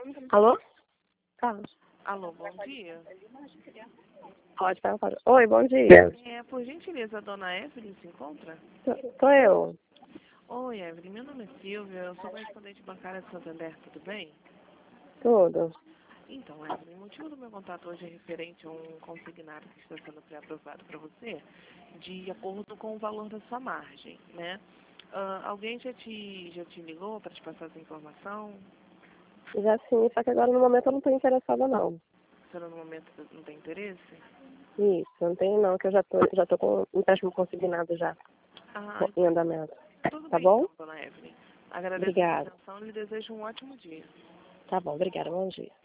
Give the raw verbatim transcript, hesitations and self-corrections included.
Alô? Carlos. Alô, bom dia. Pode, pode, pode. Oi, bom dia. É, por gentileza, a dona Evelyn se encontra? Sou eu. Oi, Evelyn, meu nome é Silvia, eu sou correspondente bancária de Santander, tudo bem? Tudo. Então, Evelyn, o motivo do meu contato hoje é referente a um consignado que está sendo pré-aprovado para você, de acordo com o valor da sua margem, né? Ah, alguém já te, já te ligou para te passar essa informação? Já sim, só que agora no momento eu não estou interessada não. Você no momento não tem interesse? Isso, não tenho não, que eu já tô, já tô com um empréstimo consignado já, Ah, em andamento. tudo Tá bem bom? então, dona Evelyn. Agradeço a Obrigada. atenção e lhe desejo um ótimo dia. Tá bom, obrigada, bom dia.